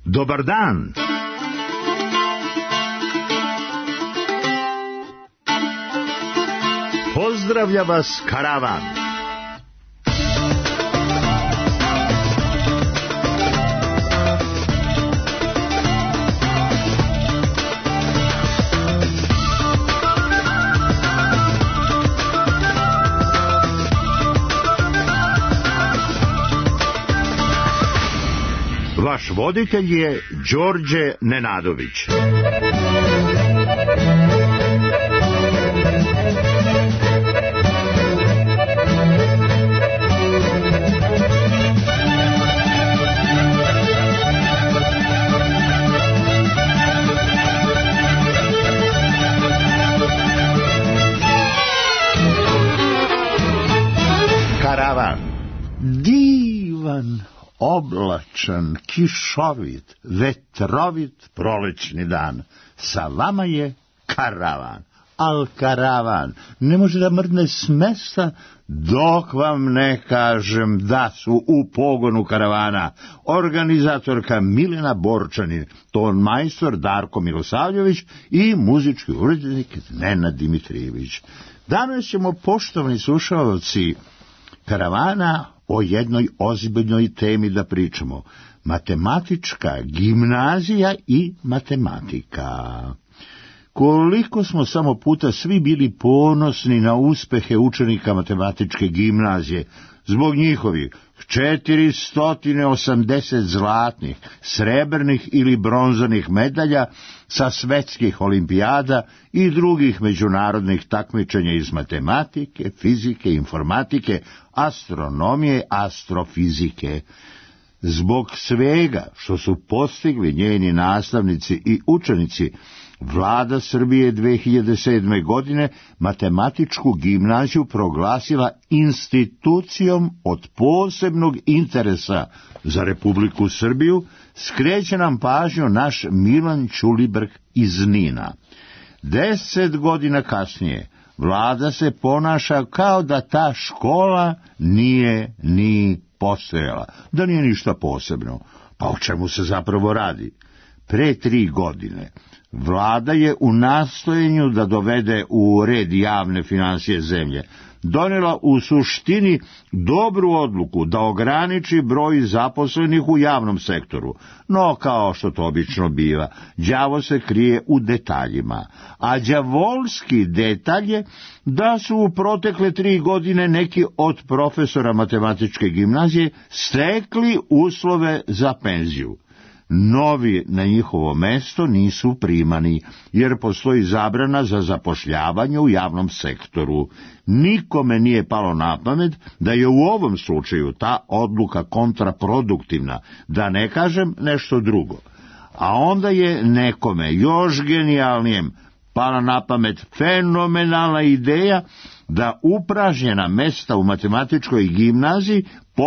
Dobar dan! Pozdravlja vas karavan! Vaš voditelj je Đorđe Nenadović. Karavan. Divan, oblačan, kišovit, vetrovit prolećni dan. Sa vama je karavan. Al karavan ne može da mrdne s mesta dok vam ne kažem da su u pogonu karavana organizatorka Milena Borčanin, ton majstor Darko Milosavljević i muzički urednik Nenad Dimitrijević. Danas ćemo, poštovani slušalci karavana, o jednoj ozbiljnoj temi da pričamo. Matematička gimnazija i matematika. Koliko smo samo puta svi bili ponosni na uspehe učenika matematičke gimnazije, zbog njihovih 480 zlatnih, srebrnih ili bronzanih medalja sa svetskih olimpijada i drugih međunarodnih takmičenja iz matematike, fizike, informatike, astronomije, astrofizike. Zbog svega što su postigli njeni nastavnici i učenici, Vlada Srbije 2007. godine matematičku gimnaziju proglasila institucijom od posebnog interesa za Republiku Srbiju, skreće nam pažnju naš Milan Ćulibrk iz Nina. 10 godina kasnije Vlada se ponaša kao da ta škola nije ni postojala, da nije ništa posebno. Pa o čemu se zapravo radi? Pre 3 godine Vlada je u nastojenju da dovede u red javne finansije zemlje donela u suštini dobru odluku da ograniči broj zaposlenih u javnom sektoru, no kao što to obično biva, đavo se krije u detaljima, a đavolski detalj je da su u protekle 3 godine neki od profesora matematičke gimnazije stekli uslove za penziju. Novi na njihovo mesto nisu primani, jer postoji zabrana za zapošljavanje u javnom sektoru. Nikome nije palo na pamet da je u ovom slučaju ta odluka kontraproduktivna, da ne kažem nešto drugo. A onda je nekome još genijalnijem pala na pamet fenomenalna ideja da upražnjena mesta u matematičkoj gimnaziji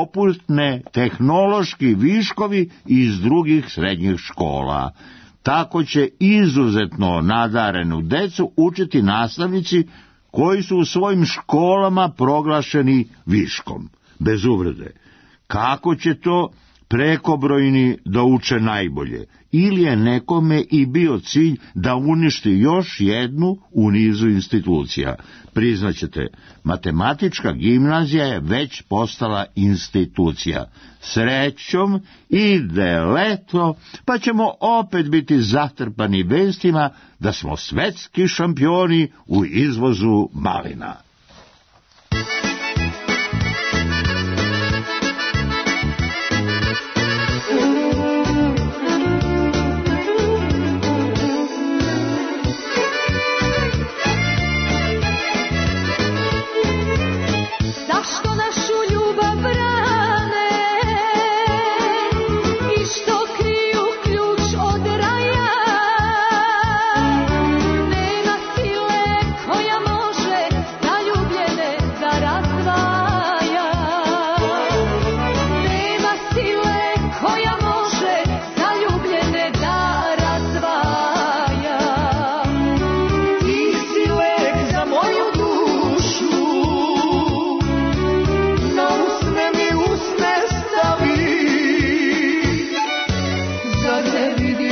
popune tehnološki viškovi iz drugih srednjih škola. Tako će izuzetno nadarenu decu učiti nastavnici koji su u svojim školama proglašeni viškom. Bez uvrede. Kako će to prekobrojni da uče najbolje? Ili je nekome i bio cilj da uništi još jednu u nizu institucija? Priznaćete, matematička gimnazija je već postala institucija. Srećom ide leto, pa ćemo opet biti zatrpani vestima da smo svetski šampioni u izvozu malina. Koja može da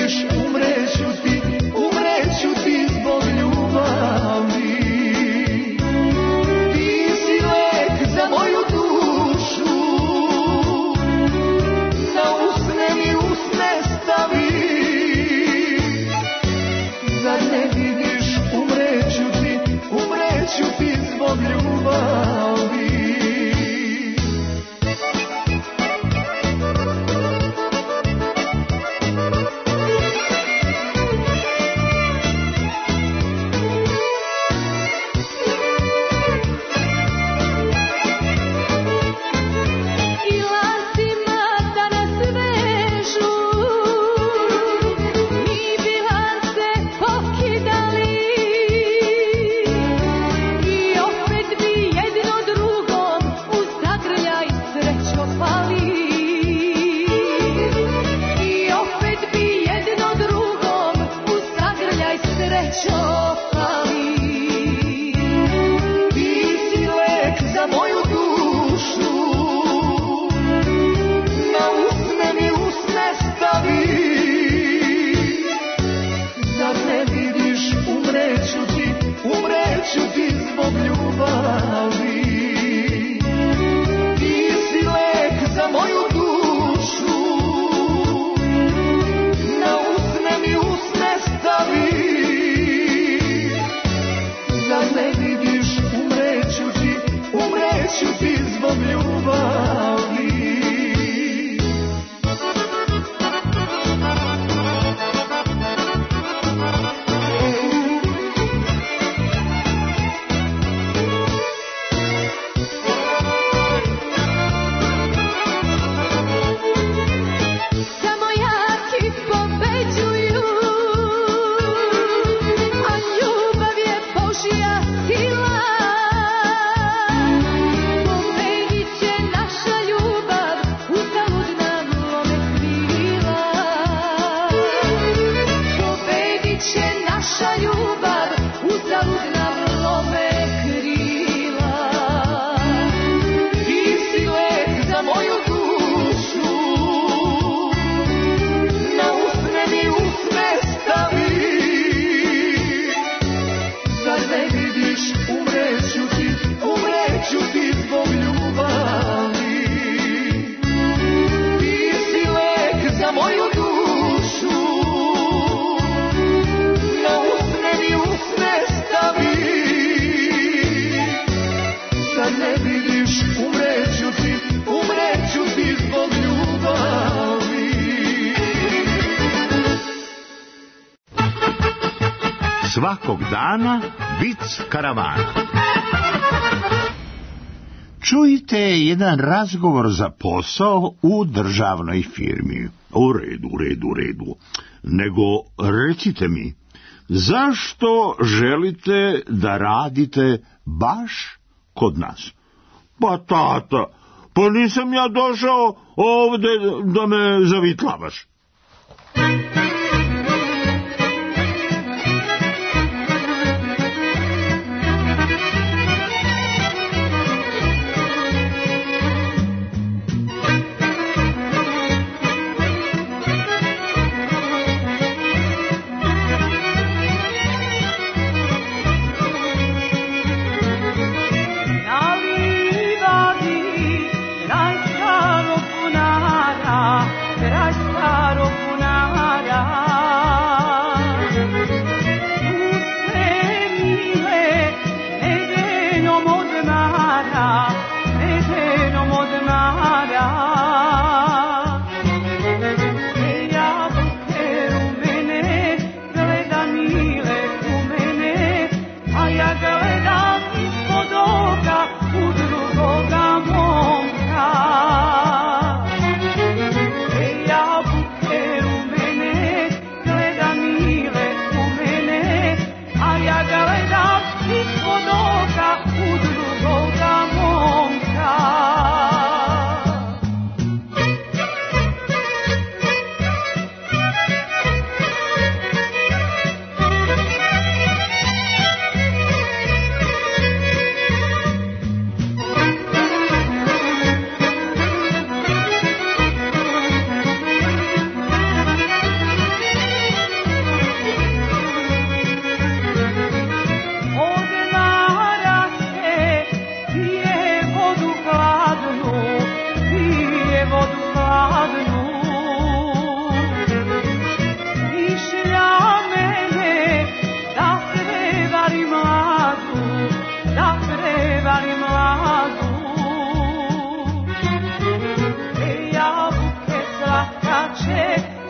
vidiš, umreću ti zbog ljubavi. Ti si lek za moju dušu, na usne mi usne stavi. Zar ne vidiš, umreću ti zbog ljubavi. Umreću ti zbog ljubavi. Ti si lek za moju dušu, na usne mi usne stavi. Zar ne vidiš, umreću ti zbog ljubavi. Svakog dana vic karavana. Čujte jedan razgovor za posao u državnoj firmi. U redu. Nego recite mi, zašto želite da radite baš kod nas? Pa tata, pa nisam ja došao ovde da me zavitlavaš. Kraj starog bunara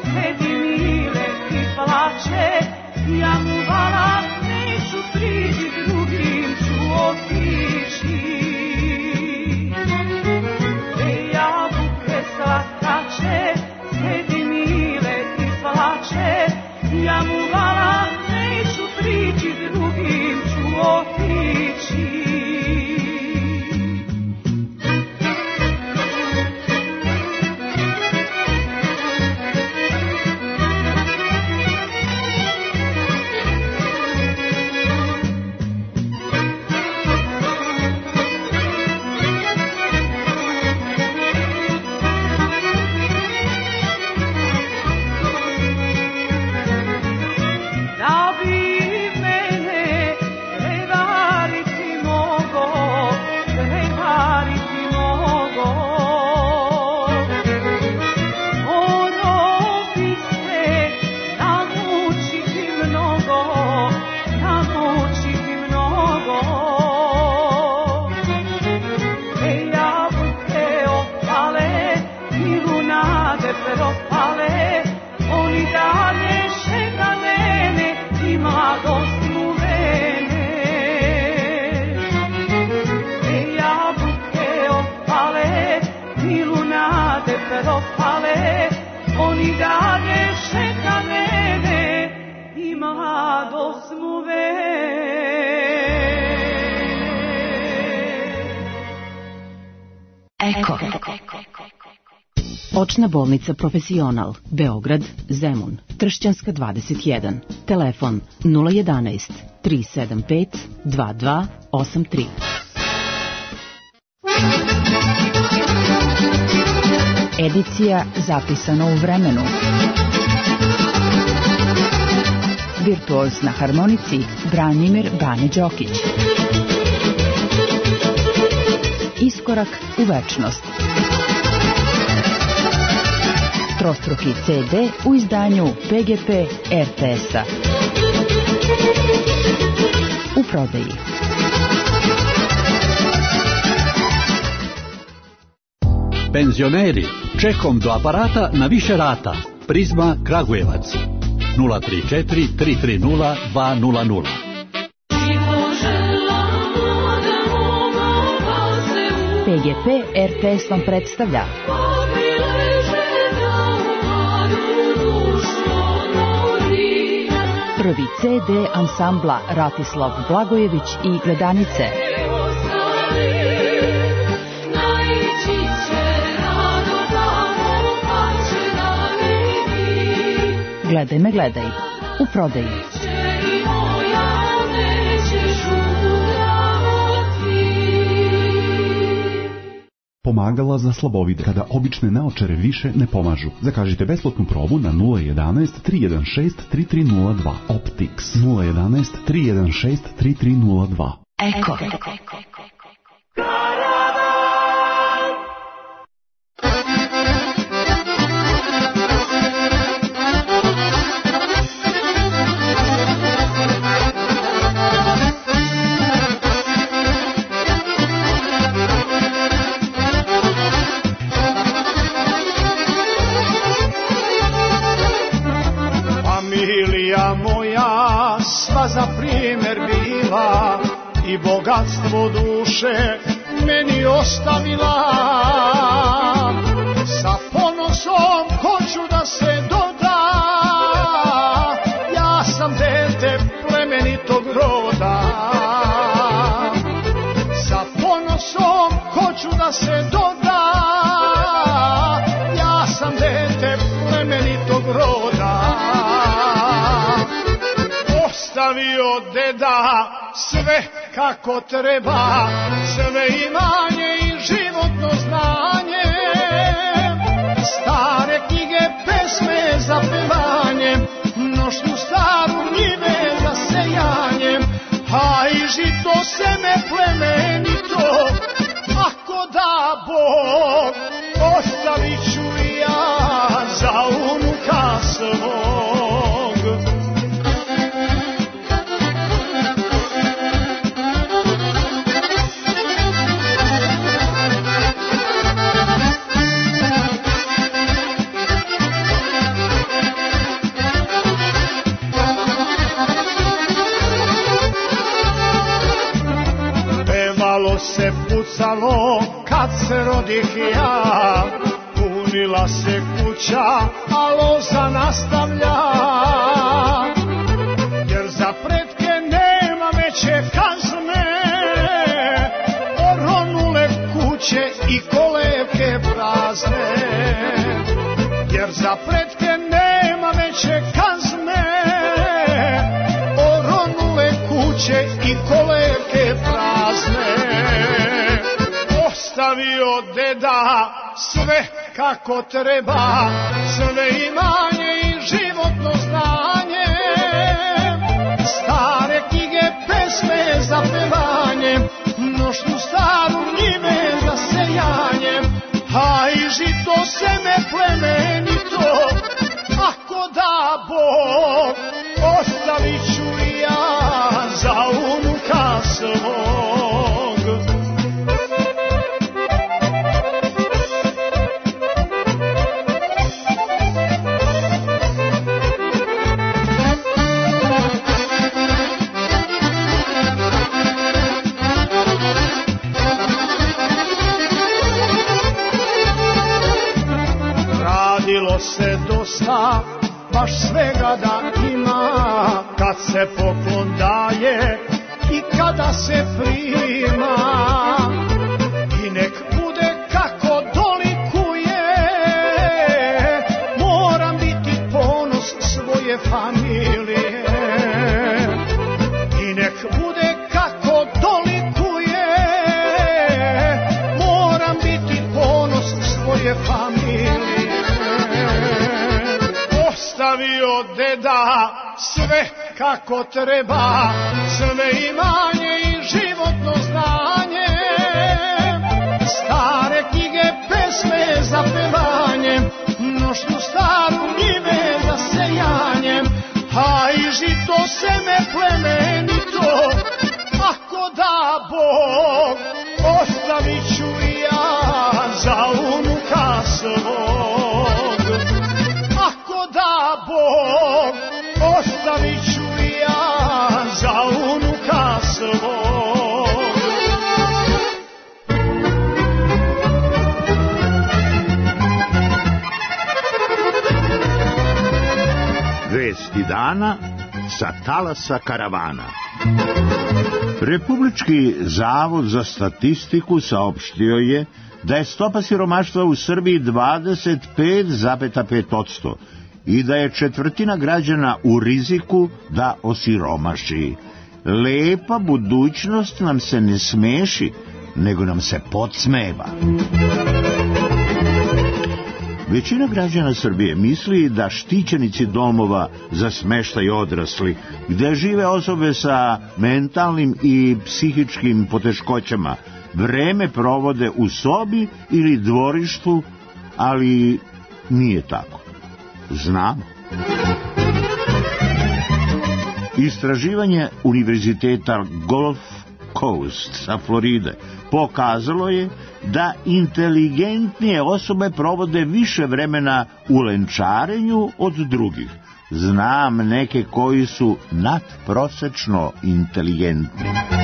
sedi mile i plače, ja mu vala neću prići, drugim ću otići. Te jabuke slatkače, sedi mile i plače, ja mu vala neću prići, drugim ću otići. Očna bolnica Profesional, Beograd, Zemun, Tršćanska 21, telefon 011 375 2283. Edicija zapisana u vremenu. Virtuoz na harmonici Branimir Bane Đokić. Iskorak u večnost. Trostruki CD u izdanju PGP RTS-a. U prodaji. Penzioneri, čekom do aparata na više rata. Prizma Kragujevac 034 330 200. PGP RTS vam predstavlja prvi CD ansambla Ratislav Blagojević i Gledanice. Gledaj me, gledaj. U prodaji. Pomagala za slabovide kada obične naočare više ne pomažu. Zakažite besplatnu probu na 011 316 3302. Optics 011 316 3302. Eko. Za primjer bila i bogatstvo duše meni ostavila. Sa ponosom hoću da se doda, ja sam dete plemenitog roda. Sa ponosom hoću da se doda, ja sam dete plemenitog roda. Ostavio deda sve kako treba, sve imanje i životno znanje, stare knjige, pesme za pevanje, nošnju staru, njive za sejanjem, a i žito seme plemenito, ako da Bog, ostavit ću i ja za unuka svog. se pucalo kad se rodih ja, punila se kuća, a loza nastavlja. Jer za pretke nema veće kazne, oronule kuće i kolevke prazne. Jer za pretke nema veće kazne, oronule kuće i kolevke prazne. Ostavio deda sve kako treba, sve imanje i životno znanje, stare knjige, pesme za pevanje, nošnju staru njive za sejanje, a i žito seme plemenito, ako da Bog, ostavit ću i ja za unuka svog. Radilo se dosta, baš svega da ima, kad se poklon daje i kada se prima. I nek bude kako dolikuje, moram biti ponos svoje familije. I nek bude kako dolikuje, moram biti ponos svoje familije. Ostavio deda sve kako treba, sve imanje i životno znanje, stare knjige, pesme za pevanje, nošnju staru njive za sejanje, a i žito seme plemenito, ako da Bog, ostavit ću i ja za unuka svog. Da Bog, ostavit ću i ja za unuka svog. Vesti dana sa talasa karavana. Republički zavod za statistiku saopštio je da je stopa siromaštva u Srbiji 25,5% i da je četvrtina građana u riziku da osiromaši. Lepa budućnost nam se ne smeši, nego nam se podsmeva. Većina građana Srbije misli da štićenici domova za smeštaj odrasli, gde žive osobe sa mentalnim i psihičkim poteškoćama, vreme provode u sobi ili dvorištu, ali nije tako. Znamo. Istraživanje Univerziteta Gulf Coast sa Floride pokazalo je da inteligentnije osobe provode više vremena u lenčarenju od drugih. Znam neke koji su nadprosečno inteligentni.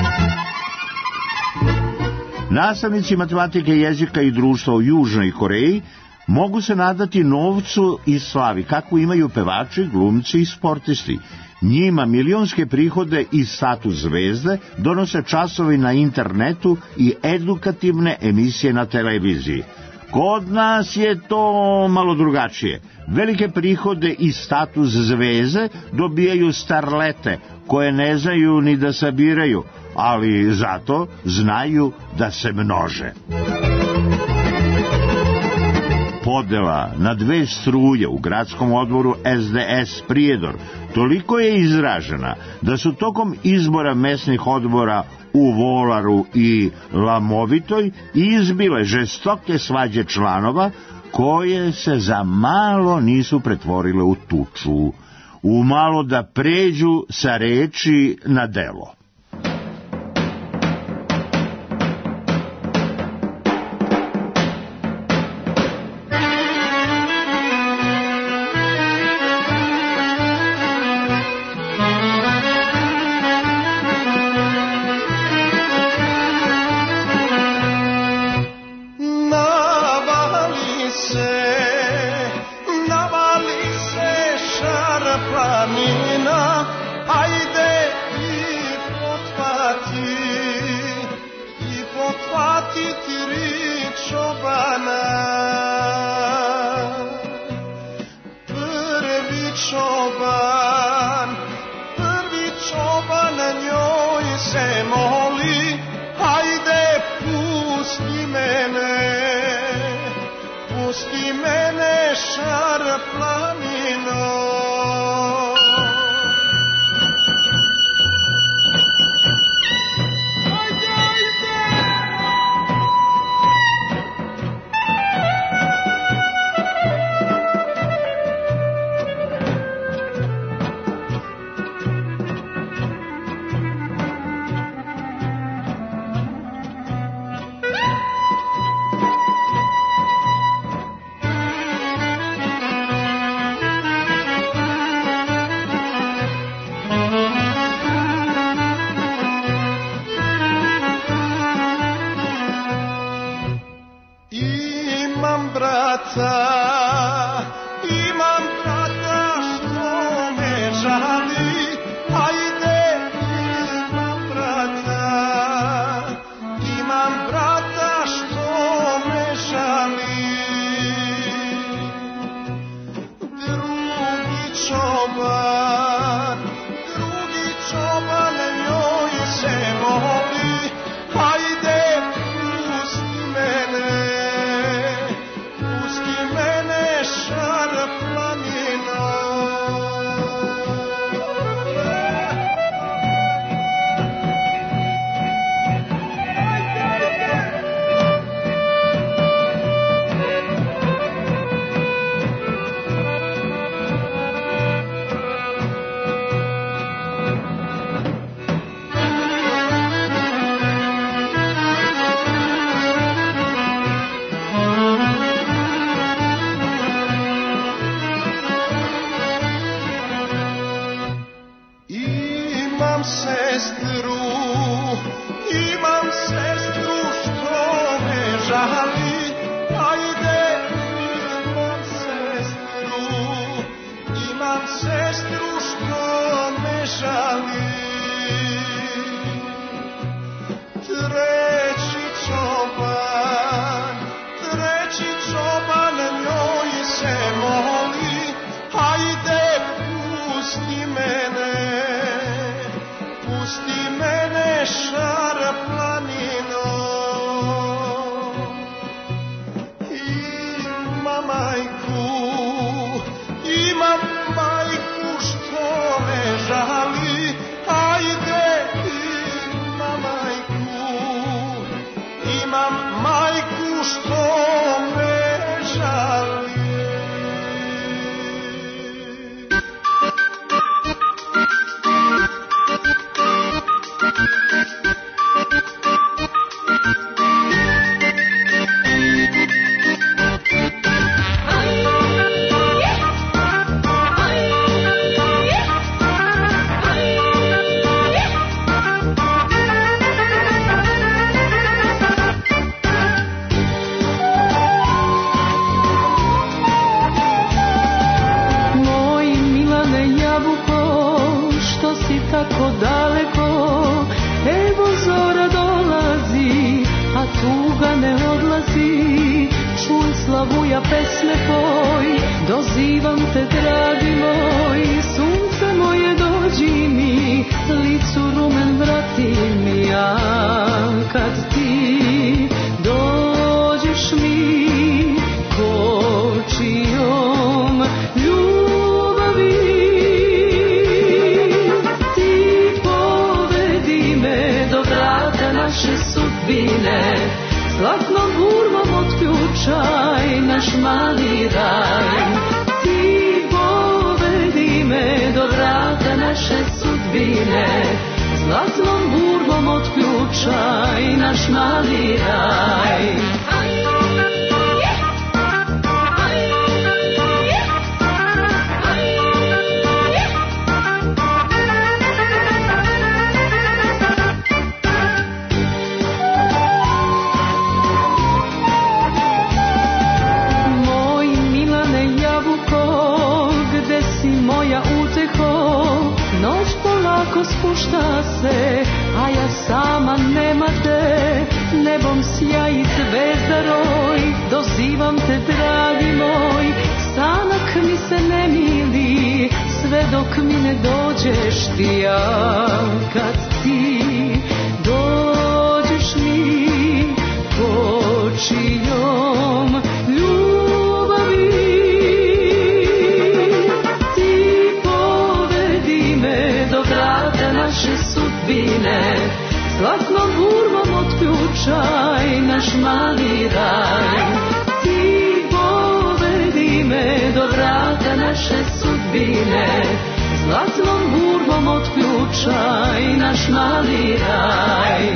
Nastavnici matematike, jezika i društva u Južnoj Koreji mogu se nadati novcu i slavi, kako imaju pevači, glumci i sportisti. Njima milionske prihode i status zvezde donose časovi na internetu i edukativne emisije na televiziji. Kod nas je to malo drugačije. Velike prihode i status zvezde dobijaju starlete koje ne znaju ni da sabiraju, ali zato znaju da se množe. Podela na dve struje u gradskom odboru SDS Prijedor toliko je izražena da su tokom izbora mesnih odbora u Volaru i Lamovitoj izbile žestoke svađe članova koje se za malo nisu pretvorile u tuču, u malo da pređu sa reči na delo. planina, ajde i potpati 3 čobana. Prvi čoban njoj se moli, ajde pusti mene šar planino. Imam brata što me žali, ajde imam brata što me žali. Drugi čoban njoj se moli, ajde pusti mene šar planino. Imam sestru što me žali, ajde imam sestru što me žali. Treći čoban njoj se moli, ajde pusti mene šar planino. Imam majku što me žali, ajde imam majku što me žali. Tako daleko, evo zora dolazi, a tuga ne odlazi. Čuj slavuja pesme tvoj, dozivam te dragi moj. Sunce moje dođi mi, licu rumen vrati mi, a kad ti dođeš mi kočijom ljubavi. Naše sudbine zlatnom burmom otključaj naš mali raj. Ti povedi me do vrata naše sudbine, zlatnom burmom otključaj naš mali raj. Moja spušta se, a ja sama nema te. Nebom sjaji zvezda roj, dozivam te dragi moj. Sanak mi se ne mili, sve dok mi ne dođeš ti. Ja kad ti dođeš mi počijom ljubavi, ti povedi me do vrata naše sudbine. Zlatnom burmom otključaj naš mali raj. Ti povedi me do vrata naše sudbine. Zlatnom burmom otključaj naš mali raj.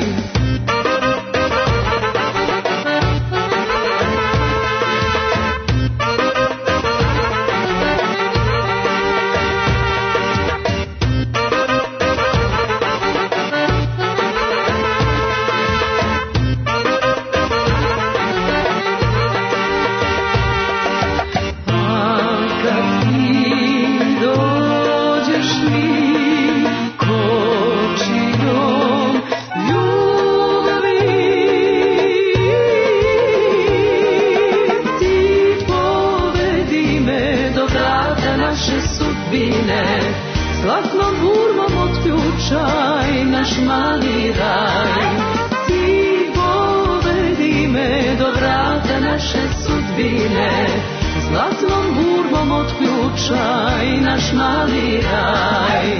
Zlatnom burmom otključaj naš mali raj. Ti povedi me do vrata naše sudbine. Zlatnom burmom otključaj naš mali raj.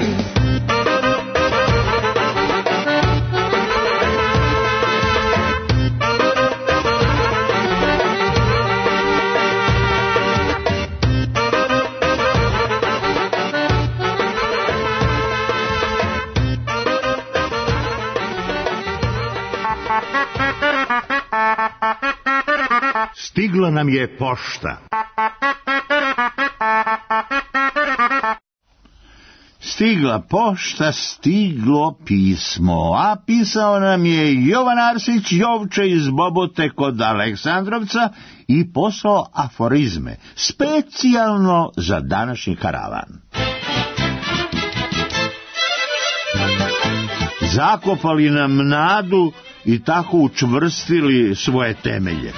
Stigla nam je pošta. Stigla pošta, stiglo pismo, a pisao nam je Jovan Arsić Jovče iz Bobote kod Aleksandrovca i poslao aforizme, specijalno za današnji karavan. Zakopali nam nadu i tako učvrstili svoje temelje.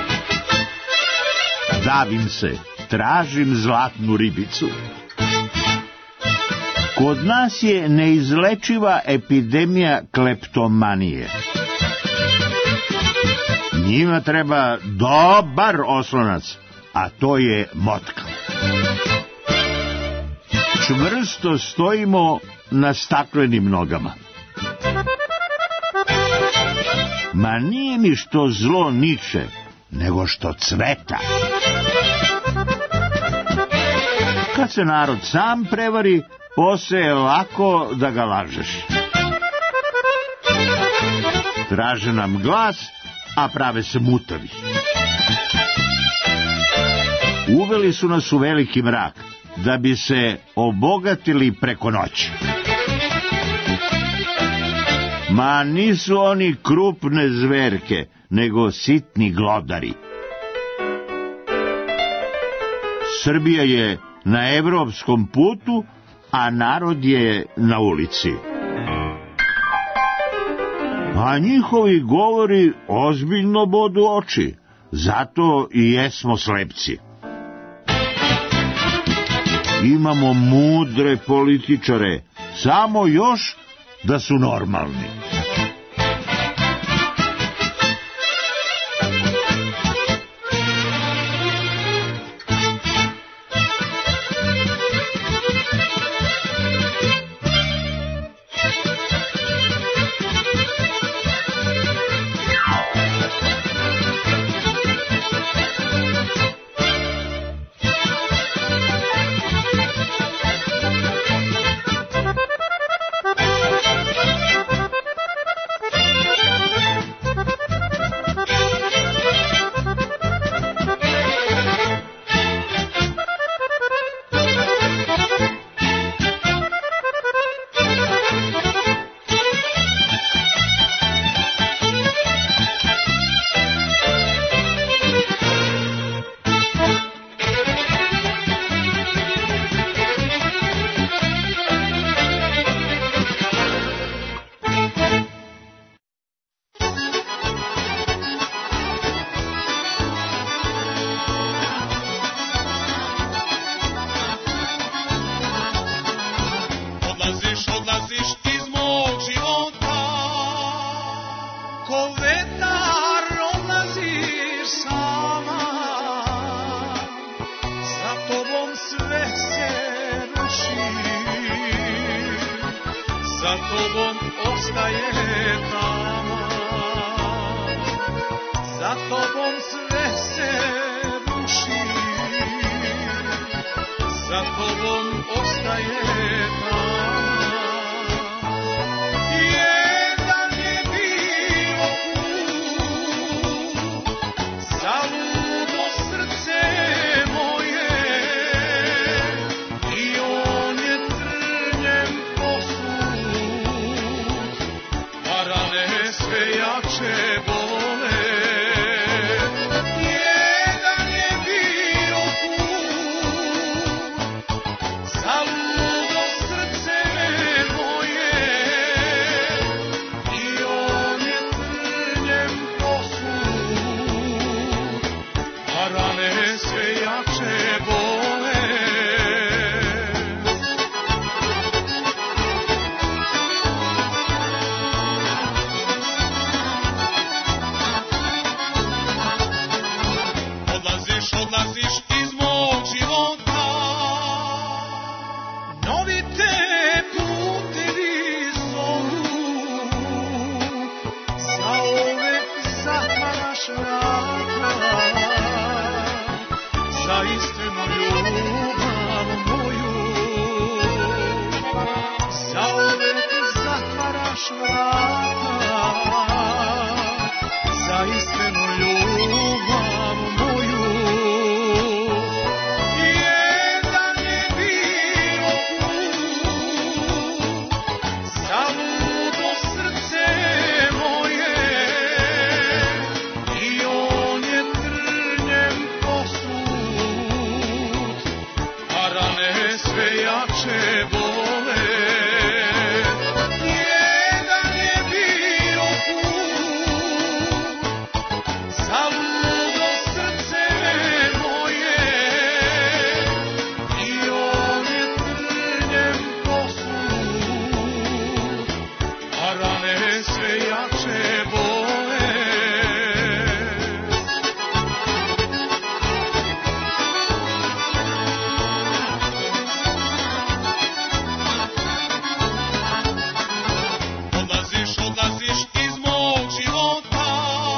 Davim se, tražim zlatnu ribicu. Kod nas je neizlečiva epidemija kleptomanije. Njima treba dobar oslonac, a to je motka. Čvrsto stojimo na staklenim nogama. Ma nije mi što zlo niče, nego što cveta. Kad se narod sam prevari, posle je lako da ga lažeš. Traže nam glas, a prave se mutavi. Uveli su nas u veliki mrak, da bi se obogatili preko noći. Ma nisu oni krupne zverke, nego sitni glodari. Srbija je na evropskom putu, a narod je na ulici. A njihovi govori ozbiljno bodu oči, zato i jesmo slepci. Imamo mudre političare, samo još da su normalni. za tobom ostaje tama, za tobom sve se ruši, za tobom ostaje tama. Jedan je bio put, zaludo srce moje, i on je trnjem posut, a rane sve jače bole. Jedan je bio put, zaludo srce moje, i on je trnjem posut, a rane sve jače bole. Odlaziš iz mog života, novi te putevi zovu, zauvek zatvaraš vrata, za istinu ljubav moju, zauvek zatvaraš vrata, za istinu ljubav moju. Jedan je bio put, zaludo srce moje, i on je trnjem posut, a rane sve jače bole. Jedan je bio put, zaludo srce moje, i on je trnjem posut, a rane sve jače bole. Odlaziš iz mog života,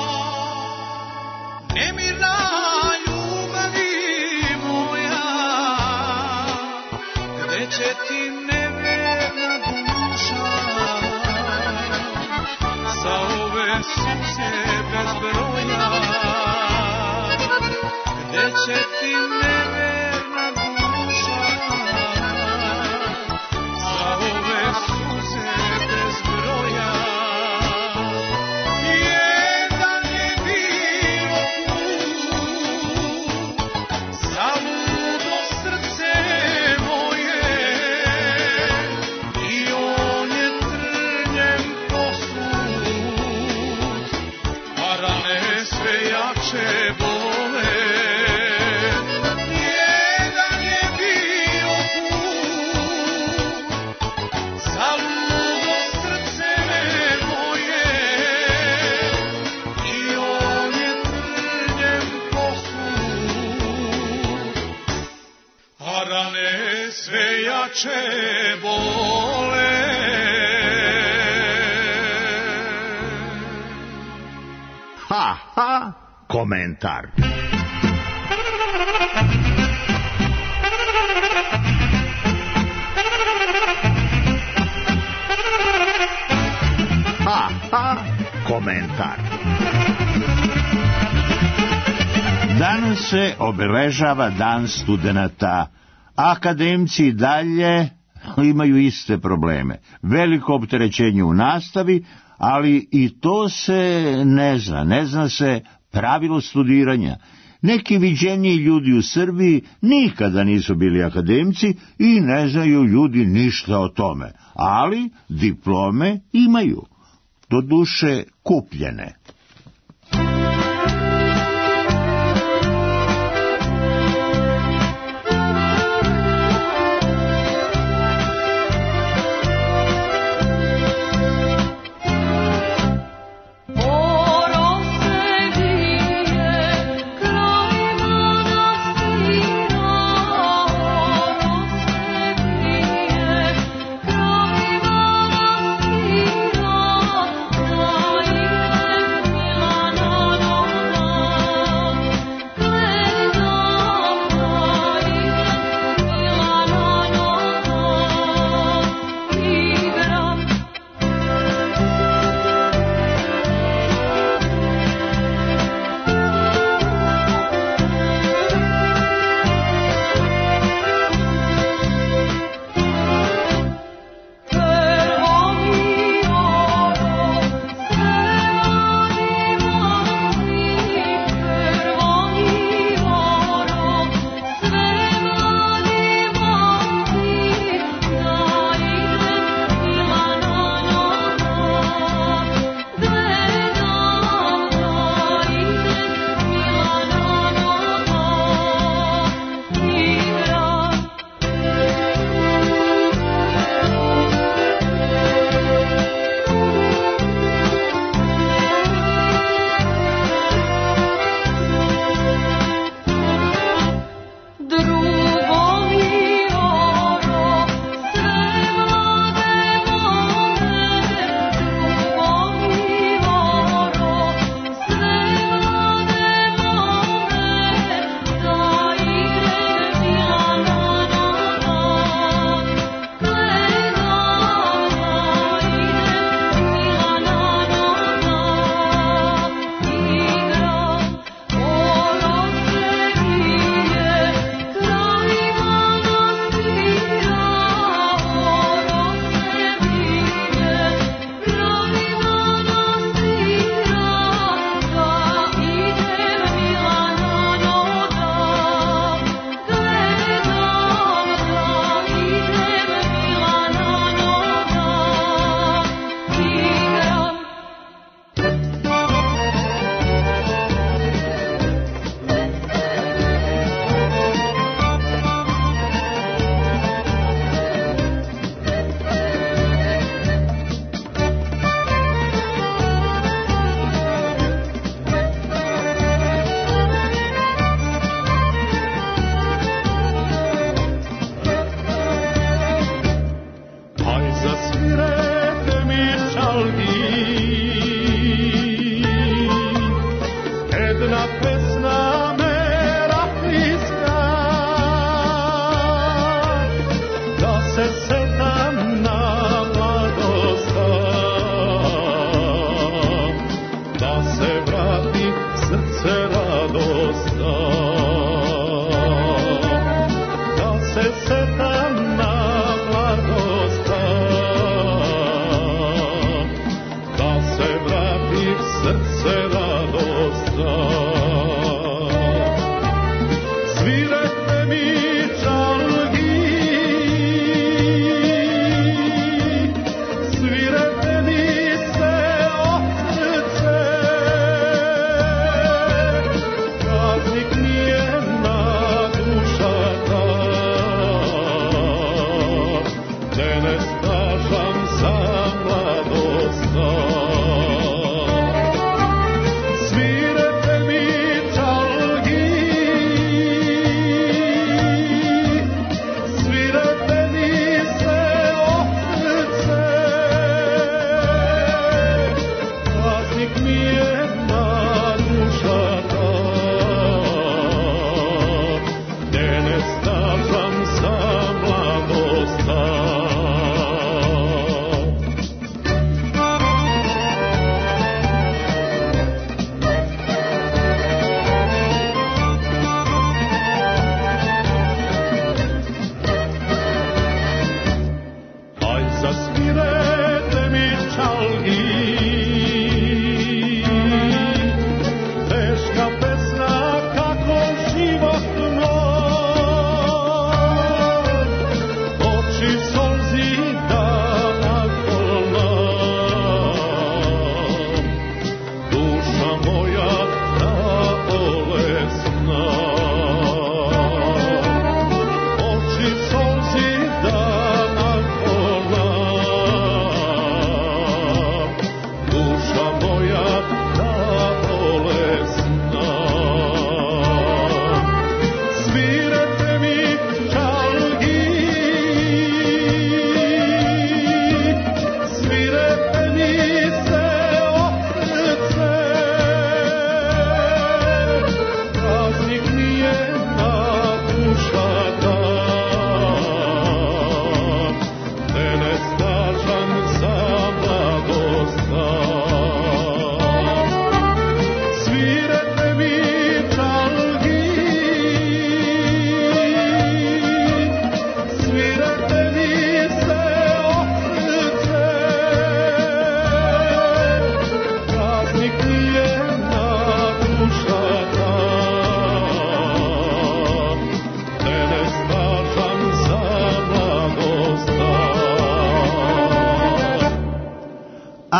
nemirna ljubavi moja, gde će ti neverna duša, za ove suze bez broja, gde će ti neverna duša, za ove suze bez broja. Jedan je bio put, zaludo srce moje, i on je trnjem posut, a rane sve jače bole. Jedan je bio put, zaludo srce moje, i on je trnjem posut, a rane sve jače bole. Ha, ha, komentar. Ha, ha, komentar. Danas se obeležava Dan studenata. Akademci dalje imaju iste probleme. Veliko opterećenje u nastavi, ali i to se ne zna se pravilo studiranja. Neki viđeniji ljudi u Srbiji nikada nisu bili akademci i ne znaju ljudi ništa o tome, ali diplome imaju, doduše kupljene.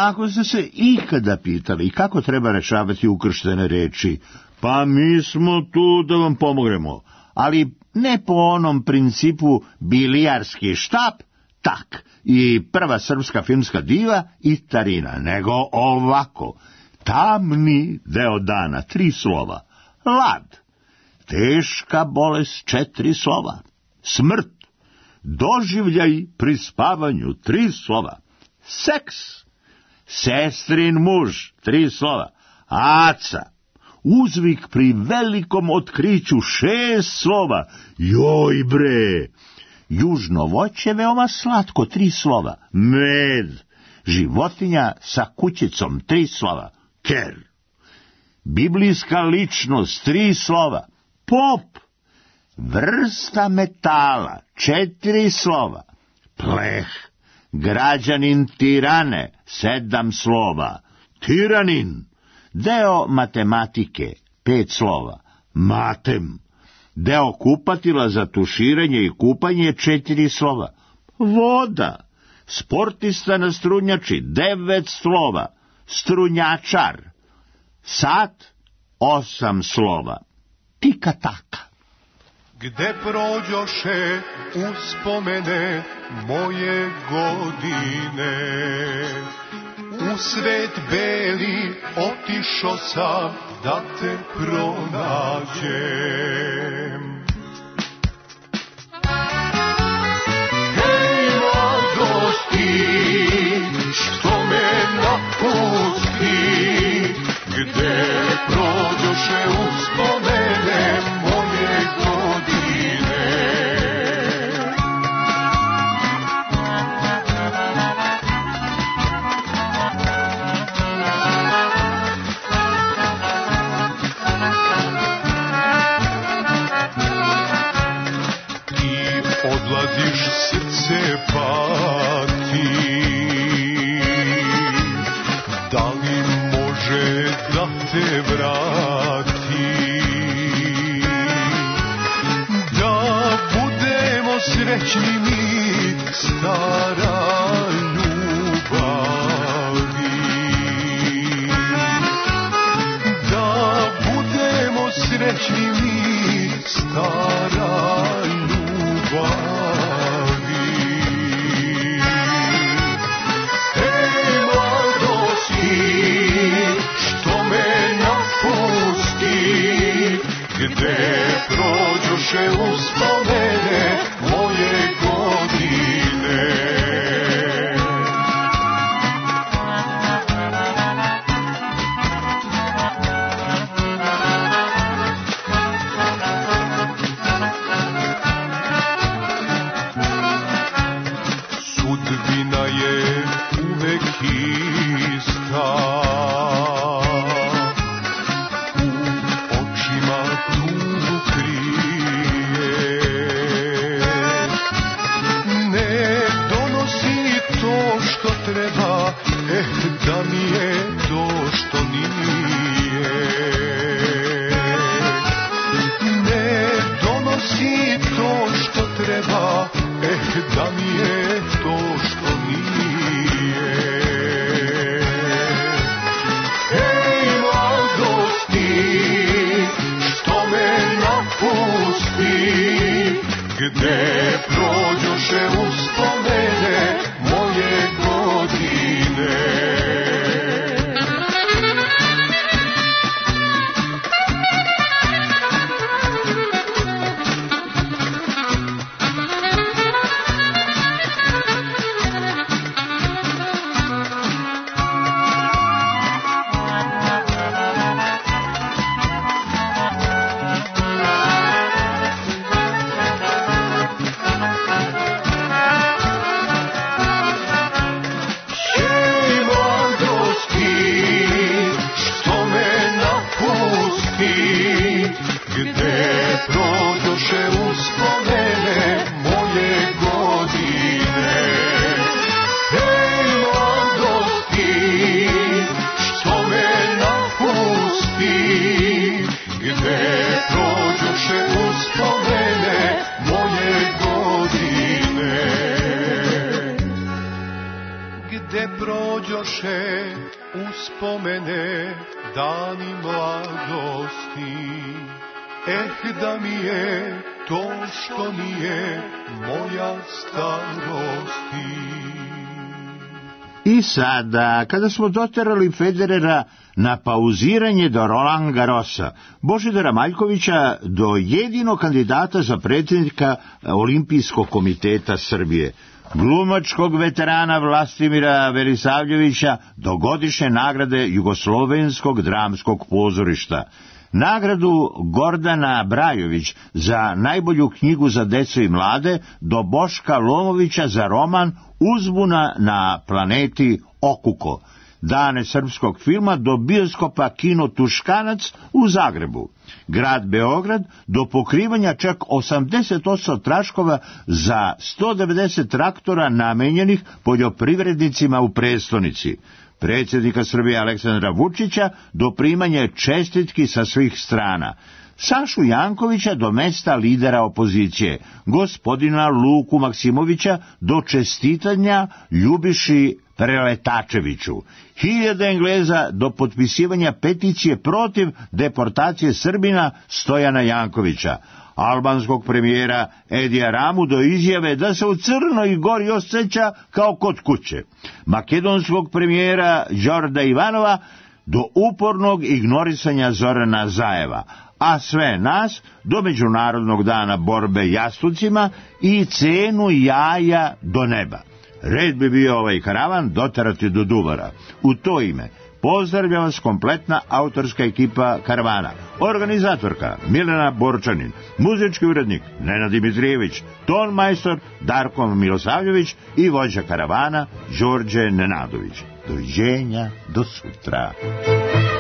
Ako ste se ikada pitali kako treba rešavati ukrštene reči, pa mi smo tu da vam pomognemo, ali ne po onom principu bilijarski štap, tak, i prva srpska filmska diva i Tarina, nego ovako. Tamni deo dana, 3 slova. Lad, teška bolest, 4 slova. Smrt, doživljaj pri spavanju, 3 slova. Seks, sestrin muž, 3 slova. Aca, uzvik pri velikom otkriću, 6 slova. Joj bre, južno voće veoma slatko, 3 slova. Med, životinja sa kućicom, 3 slova. Ker, biblijska ličnost, 3 slova. Pop, vrsta metala, 4 slova. Pleh, građanin tirane, 7 slova. Tiranin, deo matematike, 5 slova. Matem, deo kupatila za tuširanje i kupanje, 4 slova. Voda, sportista na strunjači, 9 slova. Strunjačar, sat, 8 slova. Tika taka. Gde prođoše uspomene moje godine, u svet beli otišo sam da te pronađem. Hej mladosti, što me napusti, gde prođoše uspomene moje godine. Ti odlaziš, srce pati, da li može da te vrati, da budemo srećni mi, stara ljubavi, da budemo srećni mi, stara ljubavi. Hej mladosti, što me napusti, gde prođoše uspomene moje godine. Sudbina je uvek ista, u očima tugu krije. Ne donosi to što treba, da mi je to što nije. Ne donosi to što treba, da mi je to što nije. Hej mladosti, što me napusti, gde prođoše uspomene moje godine. dođoše uspomene dani mladosti. Da mi je to što nije moja starosti. I sada, kada smo doterali Federera na pauziranje do Roland Garrosa, Božidara Maljkovića do jedinog kandidata za predsjednika Olimpijskog komiteta Srbije, glumačkog veterana Vlastimira Velisavljevića do godišnje nagrade Jugoslovenskog dramskog pozorišta, nagradu Gordana Brajović za najbolju knjigu za decu i mlade do Boška Lomovića za roman Uzbuna na planeti Okuko, dane srpskog filma do bioskopa Kino Tuškanac u Zagrebu, grad Beograd do pokrivanja čak 80% troškova za 190 traktora namenjenih poljoprivrednicima u prestonici, predsjednika Srbije Aleksandra Vučića do primanja čestitki sa svih strana, Sašu Jankovića do mesta lidera opozicije, gospodina Luku Maksimovića do čestitanja Ljubiši Preletačeviću, 1000 Engleza do potpisivanja peticije protiv deportacije Srbina Stojana Jankovića, albanskog premijera Edija Ramu do izjave da se u Crnoj Gori osjeća kao kod kuće, makedonskog premijera Đorđa Ivanova do upornog ignorisanja Zorana Zajeva, a sve nas do Međunarodnog dana borbe jastucima i cenu jaja do neba. Red bi bio ovaj karavan doterati do Duvara. U to ime pozdravlja vas kompletna autorska ekipa karavana. Organizatorka Milena Borčanin, muzički urednik Nenad Dimitrijević, ton majstor Darko Milosavljević i vođa karavana Đorđe Nenadović. Doviđenja, do sutra.